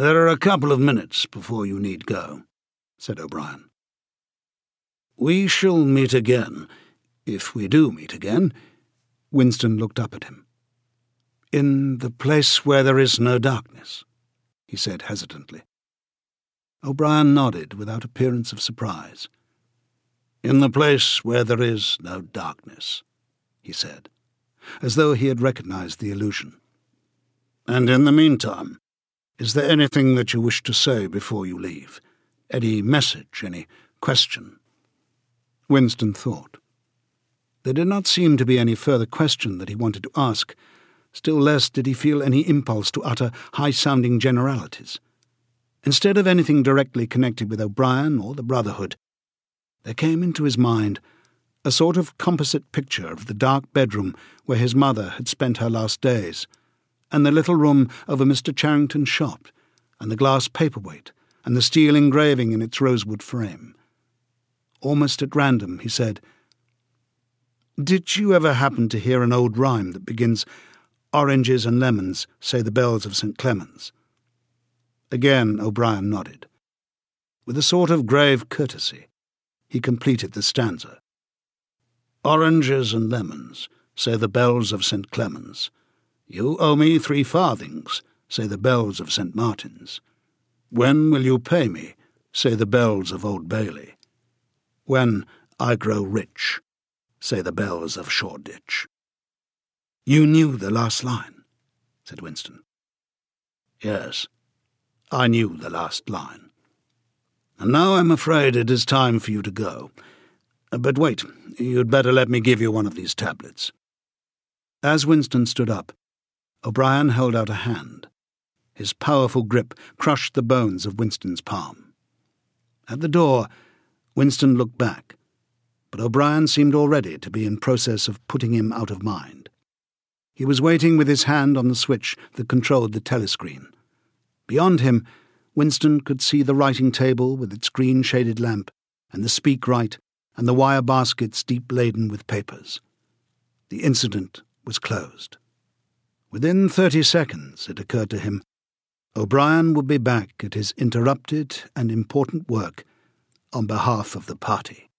"There are a couple of minutes before you need go," said O'Brien. "We shall meet again, if we do meet again." Winston looked up at him. "In the place where there is no darkness," he said hesitantly. O'Brien nodded without appearance of surprise. "In the place where there is no darkness," he said, as though he had recognized the allusion. "And in the meantime, is there anything that you wish to say before you leave? Any message, any question?" Winston thought. There did not seem to be any further question that he wanted to ask. Still less did he feel any impulse to utter high-sounding generalities. Instead of anything directly connected with O'Brien or the Brotherhood, there came into his mind a sort of composite picture of the dark bedroom where his mother had spent her last days, and the little room over Mr. Charrington's shop, and the glass paperweight, and the steel engraving in its rosewood frame. Almost at random, he said, "Did you ever happen to hear an old rhyme that begins, 'Oranges and lemons, say the bells of St. Clement's'?" Again O'Brien nodded. With a sort of grave courtesy, he completed the stanza. "Oranges and lemons, say the bells of St. Clement's. You owe me 3 farthings, say the bells of St. Martin's. When will you pay me, say the bells of Old Bailey. When I grow rich, say the bells of Shoreditch." "You knew the last line," said Winston. "Yes, I knew the last line. And now I'm afraid it is time for you to go. But wait, you'd better let me give you one of these tablets." As Winston stood up, O'Brien held out a hand. His powerful grip crushed the bones of Winston's palm. At the door, Winston looked back, but O'Brien seemed already to be in process of putting him out of mind. He was waiting with his hand on the switch that controlled the telescreen. Beyond him, Winston could see the writing table with its green-shaded lamp, and the speakwrite, and the wire baskets deep laden with papers. The incident was closed. Within 30 seconds, it occurred to him, O'Brien would be back at his interrupted and important work on behalf of the party.